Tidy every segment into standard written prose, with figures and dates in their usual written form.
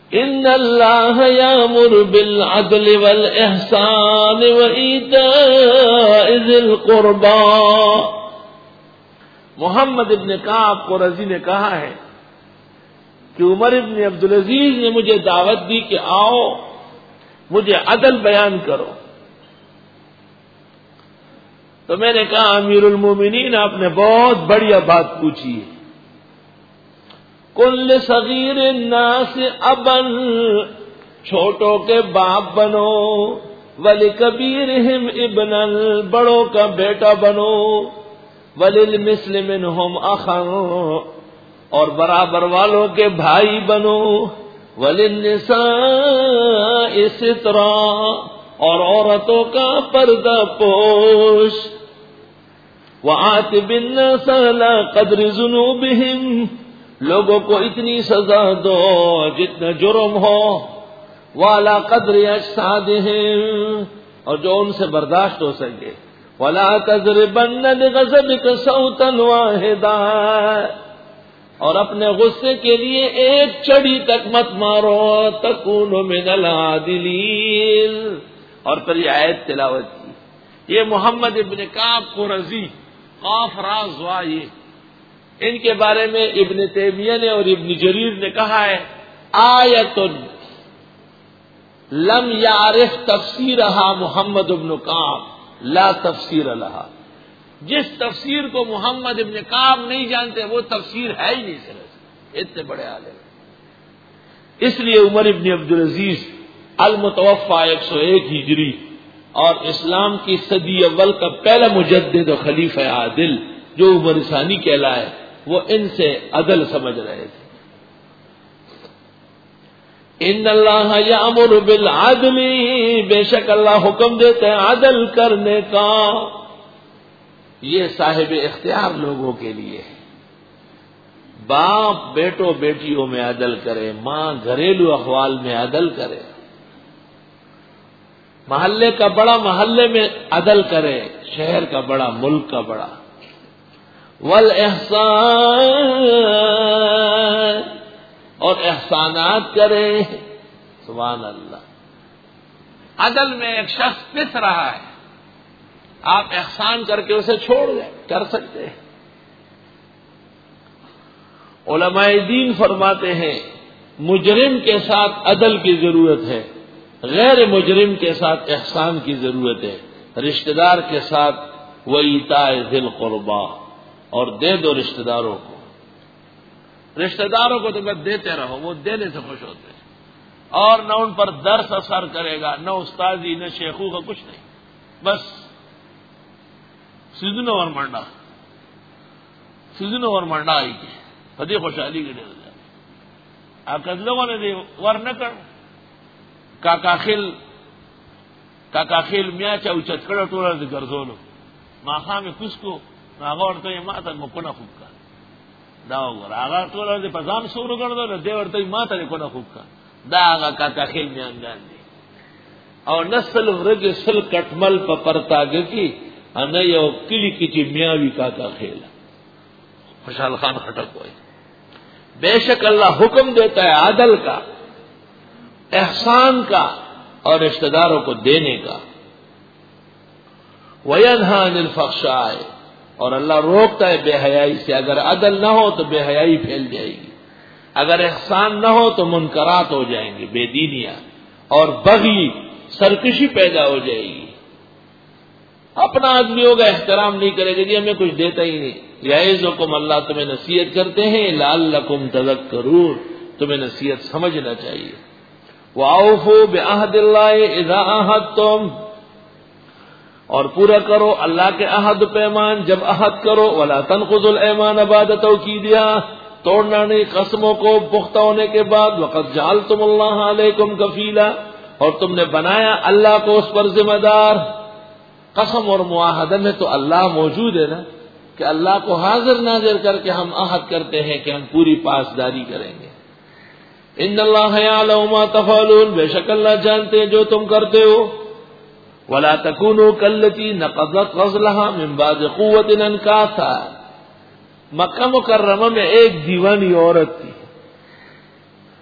ان اللہ یامر بالعدل والاحسان وایتاء ذی القربى۔ محمد ابن کعب قرظی نے کہا ہے کہ عمر ابن عبدالعزیز نے مجھے دعوت دی کہ آؤ مجھے عدل بیان کرو، تو میں نے کہا امیر المومنین آپ نے بہت بڑھیا بات پوچھی ہے، کل صغیر الناس ابن، چھوٹوں کے باپ بنو، ولکبیرہم ابنا، بڑوں کا بیٹا بنو، وللمثل منہم اخا، اور برابر والوں کے بھائی بنو، وللنساء سترا، اور عورتوں کا پردہ پوش، وآت بالناس علی قدر ذنوبہم، لوگوں کو اتنی سزا دو جتنا جرم ہو، وعلی قدر اجسادہم، اور جو ان سے برداشت ہو سکے، ولا تضربن لغضبک صوتا واحدا، اور اپنے غصے کے لیے ایک چڑی تک مت مارو، تکون من العادلین، اور پھر یہ آیت تلاوت کی۔ یہ محمد ابن کعب قرظی، قاف را ضا، ان کے بارے میں ابن تیمیہ نے اور ابن جریر نے کہا ہے آیت لم یعرف تفسیرہا محمد ابن کعب لا تفسیر لہا، جس تفسیر کو محمد ابن کعب نہیں جانتے وہ تفسیر ہے ہی نہیں سمجھ، اتنے بڑے عالم۔ اس لیے عمر ابن عبدالعزیز المتوفی 101 ہجری اور اسلام کی صدی اول کا پہلا مجدد و خلیفہ عادل جو عمر ثانی کہلائے، وہ ان سے عدل سمجھ رہے تھے۔ ان اللہ یامر بالعدل، بے شک اللہ حکم دیتے ہیں عدل کرنے کا، یہ صاحب اختیار لوگوں کے لیے ہے۔ باپ بیٹوں بیٹیوں میں عدل کرے، ماں گھریلو احوال میں عدل کرے، محلے کا بڑا محلے میں عدل کرے، شہر کا بڑا ملک کا بڑا، والاحسان، اور احسانات کرے، سبحان اللہ۔ عدل میں ایک شخص پس رہا ہے، آپ احسان کر کے اسے چھوڑ دیں، کر سکتے ہیں۔ علماء دین فرماتے ہیں مجرم کے ساتھ عدل کی ضرورت ہے، غیر مجرم کے ساتھ احسان کی ضرورت ہے، رشتہ دار کے ساتھ وَإِيتَاءِ ذِي الْقُرْبَى، اور دے دو رشتہ داروں کو، رشتہ داروں کو تو بس دیتے رہو، وہ دینے سے خوش ہوتے ہیں، اور نہ ان پر درس اثر کرے گا، نہ استاذی نہ شیخو کا کچھ نہیں، بس سیزنوں اور منڈا آئی کے پدی خوشحالی کے ڈر جائے آکد لوگوں نے دی ور نہ کر کاکا خیل میاں چاو چتکڑا ٹولا دی گرزولو ماخا میں کس کو آگا ورطا یہ ماتا مکونا خوب کا دا وگر آگا ٹولا دی پزام سورو گردو دے ورطا یہ ماتا مکونا خوب کا دا آگا کاکا خیل میاں گان دی اور نسل رگ سل کٹمل پا پرتاگ کی انا یو کلی کچی میاوی کاکا خیل خوشحال خان خٹک ہوئے۔ بے شک اللہ حکم دیتا ہے عدل کا، احسان کا، اور رشتہ داروں کو دینے کا۔ وَيَنْهَى عَنِ الْفَحْشَاءِ، اور اللہ روکتا ہے بے حیائی سے، اگر عدل نہ ہو تو بے حیائی پھیل جائے گی، اگر احسان نہ ہو تو منکرات ہو جائیں گے، بے دینیاں اور بغی سرکشی پیدا ہو جائے گی۔ اپنا آدمی ہوگا احترام نہیں کرے گا، جی ہمیں کچھ دیتا ہی نہیں، یعظکم، اللہ تمہیں نصیحت کرتے ہیں، لعلکم تذکرون، تمہیں نصیحت سمجھنا چاہیے۔ وَأَوْفُوا بِعَهْدِ اللَّهِ إِذَا عَاهَدتُّمْ، اور پورا کرو اللہ کے عہد پیمان جب عہد کرو، وَلَا تَنقُضُوا الْأَيْمَانَ بَعْدَ تَوْكِيدِهَا، توڑنا نہیں قسموں کو پختہ ہونے کے بعد، وَقَدْ جَعَلْتُمُ اللَّهَ عَلَيْكُمْ كَفِيلًا، اور تم نے بنایا اللہ کو اس پر ذمہ دار۔ قسم اور معاہدہ میں تو اللہ موجود ہے نا، کہ اللہ کو حاضر ناظر کر کے ہم عہد کرتے ہیں کہ ہم پوری پاسداری کریں گے۔ ان اللہ یعلم ما تفعلون، بے شک اللہ جانتے ہیں جو تم کرتے ہو۔ ولا تکونوا کالتی نقضت غزلها من بعد قوت انکاثا، مکہ مکرمہ میں ایک دیوانی عورت تھی،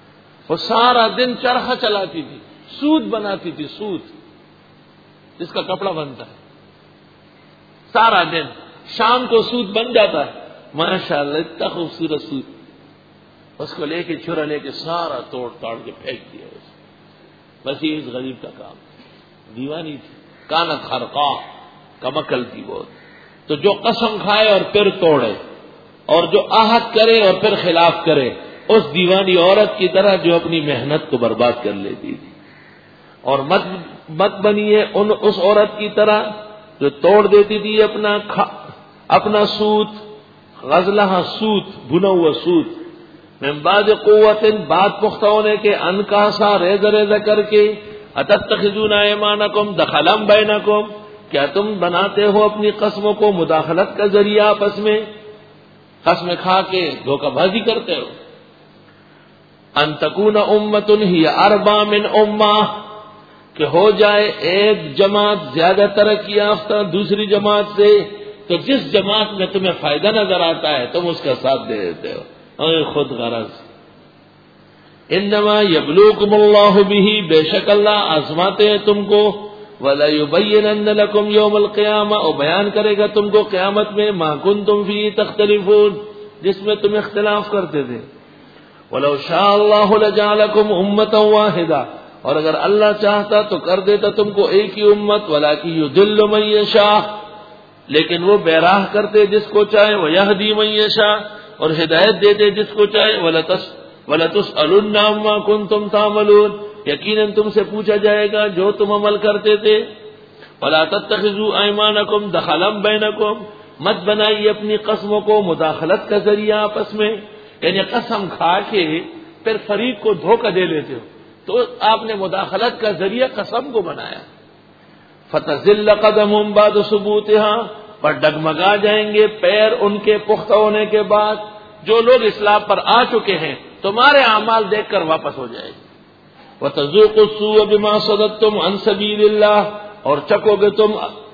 وہ سارا دن چرخہ چلاتی تھی، سوت بناتی تھی، سوت جس کا کپڑا بنتا ہے، سارا دن، شام کو سوت بن جاتا ہے، ماشاءاللہ اتنا خوبصورت سوت، اس کو لے کے چھرا لے کے سارا توڑ تاڑ کے پھینک دیا اس، بس یہ اس غریب کا کام، دیوانی تھی، کانت خرقا، کمکل تھی بہت، تو جو قسم کھائے اور پھر توڑے، اور جو عہد کرے اور پھر خلاف کرے، اس دیوانی عورت کی طرح جو اپنی محنت کو برباد کر لیتی تھی، اور مت بنیے اس عورت کی طرح جو توڑ دیتی تھی اپنا سوت، غزلہ سوت، بھنا ہوا سوت، من بعد قوت، بعد پختہ ہونے کے، انکاسا، ریزہ ریزہ کر کے، اتتخذون ایمانکم دخلا بینکم، کیا تم بناتے ہو اپنی قسموں کو مداخلت کا ذریعہ آپس میں، قسمیں کھا کے دھوکہ بازی کرتے ہو، ان تکون امۃ ہی اربا من امہ، کہ ہو جائے ایک جماعت زیادہ ترقی یافتہ دوسری جماعت سے، تو جس جماعت میں تمہیں فائدہ نظر آتا ہے تم اس کا ساتھ دے دیتے ہو، اور خود غرض۔ انما یبلوکم اللہ بہ، بے شک اللہ آزماتے ہیں تم کو، وَلَيُبَيِّنَنَّ لَكُمْ يَوْمَ الْقِيَامَةِ، اور بیان کرے گا تم کو قیامت میں، مَا كُنتُمْ فِيهِ تَخْتَلِفُونَ، جس میں تم اختلاف کرتے تھے۔ وَلَوْ شَاءَ اللَّهُ لَجَعَلَكُمْ أُمَّةً وَاحِدَةً، اور اگر اللہ چاہتا تو کر دیتا تم کو ایک ہی امت، وَلَكِنْ يُضِلُّ مَن يَشَاءُ، لیکن وہ بے راہ کرتے جس کو چاہے، وَيَهْدِي مَن يَشَاءُ، اور ہدایت دیتے جس کو چاہے، وَلَتُسْأَلُنَّ عَمَّا كُنتُمْ تَعْمَلُونَ، یقیناً تم سے پوچھا جائے گا جو تم عمل کرتے تھے۔ وَلَا تَتَّخِذُوا أَيْمَانَكُمْ دَخَلًا بَيْنَكُمْ، مت بنائیے اپنی قسموں کو مداخلت کا ذریعہ آپس میں، یعنی قسم کھا کے پھر فریق کو دھوکہ دے لیتے ہو، تو آپ نے مداخلت کا ذریعہ قسم کو بنایا۔ فَتَزِلَّ قَدَمٌ بَعْدَ ثُبُوتِهَا، پر ڈگمگا جائیں گے پیر ان کے پختہ ہونے کے بعد، جو لوگ اسلام پر آ چکے ہیں تمہارے اعمال دیکھ کر واپس ہو جائے گے۔ وَتَذُوقُوا السُّوءَ بِمَا صَدَدتُّمْ عَنْ سَبِيلِ اللَّهِ، اور چکو گے تم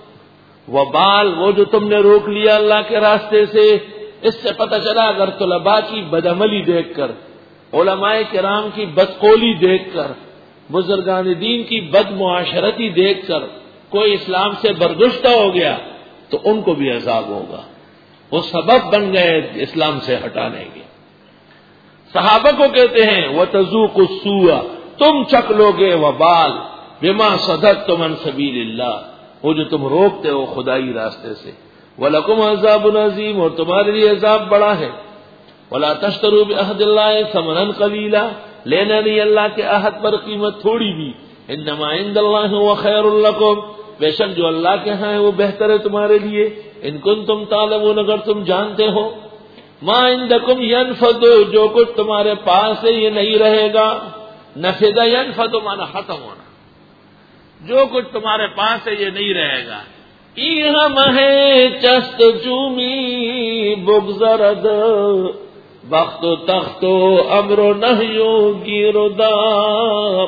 وبال وہ جو تم نے روک لیا اللہ کے راستے سے۔ اس سے پتہ چلا اگر طلباء کی بدعملی دیکھ کر، علماء کرام کی بدقولی دیکھ کر، بزرگان دین کی بد معاشرتی دیکھ کر کوئی اسلام سے بردشتہ ہو گیا تو ان کو بھی عذاب ہوگا، وہ سبب بن گئے اسلام سے ہٹانے کے۔ صحابہ کو کہتے ہیں وَتَذُوقُوا السُّوءَ، تم چک لو گے وبال، بما صددتم عن سبیل اللہ، وہ جو تم روکتے ہو خدائی راستے سے، وَلَكُمْ عَذَابٌ عَظِيمٌ، اور تمہارے لیے عذاب بڑا ہے۔ وَلَا تَشْتَرُوا بِعَهْدِ اللَّهِ ثَمَنًا قَلِيلًا، لینا نہیں اللہ کے عہد پر قیمت تھوڑی بھی، انما عند اللہ هو خیر لکم، بے شک جو اللہ کے ہاں ہے وہ بہتر ہے تمہارے لیے، ان کنتم تعلمون، اگر تم جانتے ہو۔ ما عندکم ینفد، جو کچھ تمہارے پاس ہے یہ نہیں رہے گا، نفد ینفد مانا ختم ہونا، جو کچھ تمہارے پاس ہے یہ نہیں رہے گا۔ ایہا مہے چست چومی بگزرد، بخت و تخت و امر و نہیو گیر و دار۔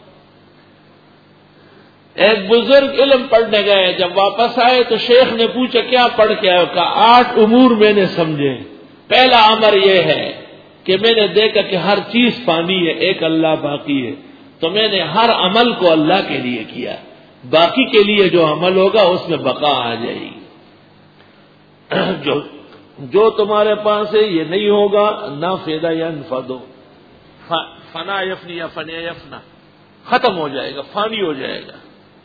ایک بزرگ علم پڑھنے گئے، جب واپس آئے تو شیخ نے پوچھا کیا پڑھ کے آئے؟ کہا 8 امور میں نے سمجھے۔ پہلا امر یہ ہے کہ میں نے دیکھا کہ ہر چیز فانی ہے، ایک اللہ باقی ہے، تو میں نے ہر عمل کو اللہ کے لیے کیا، باقی کے لیے جو عمل ہوگا اس میں بقا آ جائے گی۔ جو تمہارے پاس ہے یہ نہیں ہوگا، نہ فیدا ینفدو، فنا یفنی یا فنی یفنا، ختم ہو جائے گا، فانی ہو جائے گا۔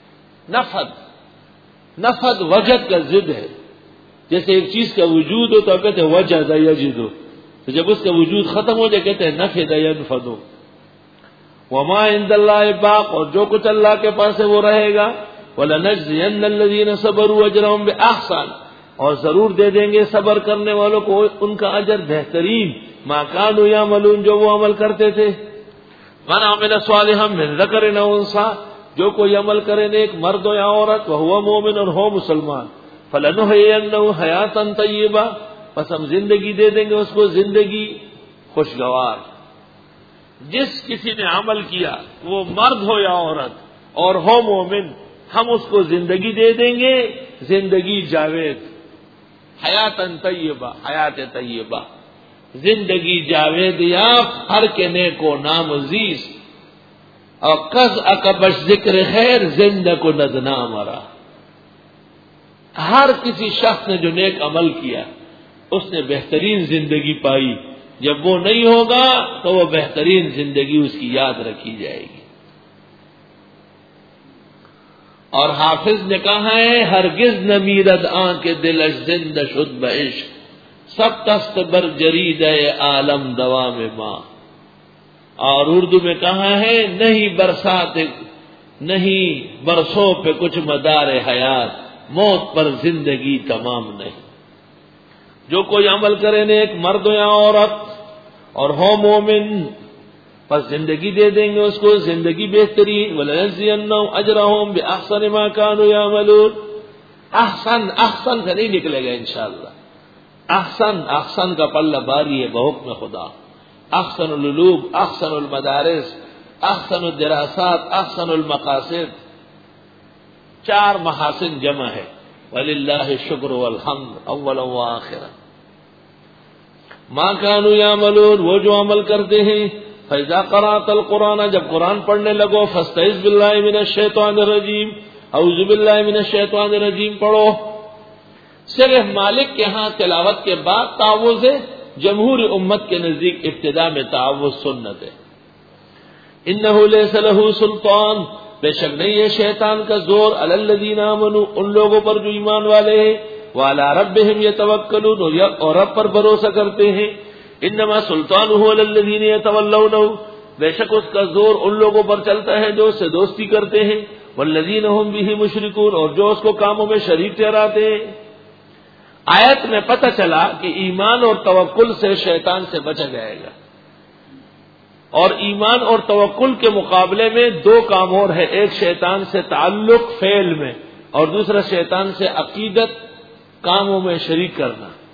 نفد وجد کا ضد ہے، جیسے ایک چیز کا وجود ہو تو کہتے ہیں وجد یجد، تو جب اس کا وجود ختم ہو جائے کہتے ہیں نفد ینفد۔ وما عند اللہ باق، اور جو کچھ اللہ کے پاس ہے وہ رہے گا۔ وَلَنَجْزِيَنَّ الَّذِينَ صَبَرُوا أَجْرَهُمْ بِأَحْسَنِ، اور ضرور دے دیں گے صبر کرنے والوں کو ان کا اجر بہترین، ما كانوا يعملون، جو وہ عمل کرتے تھے۔ من عمل صالحا من ذکر او انثى، جو کوئی عمل کرے نیک مرد ہو یا عورت، وهو مؤمن، اور ہو مسلمان، فلنحيينه حیاۃ طیبہ، پس ہم زندگی دے دیں گے اس کو زندگی خوشگوار۔ جس کسی نے عمل کیا وہ مرد ہو یا عورت اور ہو مومن، ہم اس کو زندگی دے دیں گے، زندگی جاوید، حیات طیبہ، حیات طیبہ۔ زندگی جاوید یافت ہر کے نیکو نام عزیز اور کز اکبش ذکر خیر زندہ کو ندنا مرا. ہر کسی شخص نے جو نیک عمل کیا اس نے بہترین زندگی پائی. جب وہ نہیں ہوگا تو وہ بہترین زندگی اس کی یاد رکھی جائے گی. اور حافظ نے کہا ہے ہرگز نہ میرد آنکھ دلش زندہ شد بعشق سب تست بر جرید عالم دوا میں ماں. اور اردو میں کہا ہے نہیں برسات نہیں برسوں پہ کچھ مدار حیات موت پر زندگی تمام نہیں. جو کوئی عمل کرے نیک مرد یا عورت اور ہو مومن بس زندگی دے دیں گے اس کو زندگی بہترین. وَلَنَجْزِيَنَّهُمْ أَجْرَهُمْ بِأَحْسَنِ مَا كَانُوا يَعْمَلُونَ. احسن سے نہیں نکلے گا انشاءاللہ. احسن کا پلہ باری ہے بحکم خدا. احسن العلوم، احسن المدارس، احسن الدراسات، احسن المقاصد، 4 محاسن جمع ہے. وَلِلَّهِ الشُّكْرُ وَالْحَمْدُ اولا وآخرا. مَا كَانُوا يَعْمَلُونَ وہ جو عمل کرتے ہیں. فَإِذَا قَرَأْتَ الْقُرْآنَ جب قرآن پڑھنے لگو فَاسْتَعِذْ بِاللَّهِ مِنَ الشَّيْطَانِ الرَّجِيمِ اعوذ باللہ من الشیطان الرجیم پڑھو. صرف مالک کے ہاں تلاوت کے بعد تعوذ ہے. جمہور امت کے نزدیک ابتدا میں تعوذ سنت ہے. انہ لیس لہ سلطان بے شک نہیں ہے شیطان کا زور علی الذین آمنوا ان لوگوں پر جو ایمان والے ہیں. وعلی ربہم یتوکلون اور رب پر بھروسہ کرتے ہیں. انما سلطانہ علی الذین یتولونہ بے شک اس کا زور ان لوگوں پر چلتا ہے جو اس سے دوستی کرتے ہیں. والذین هم به مشرکون اور جو اس کو کاموں میں شریک ٹھہراتے ہیں. آیت میں پتہ چلا کہ ایمان اور توکل سے شیطان سے بچا جائے گا. اور ایمان اور توکل کے مقابلے میں 2 کام اور ہے. ایک شیطان سے تعلق فعل میں اور دوسرا شیطان سے عقیدت کاموں میں شریک کرنا.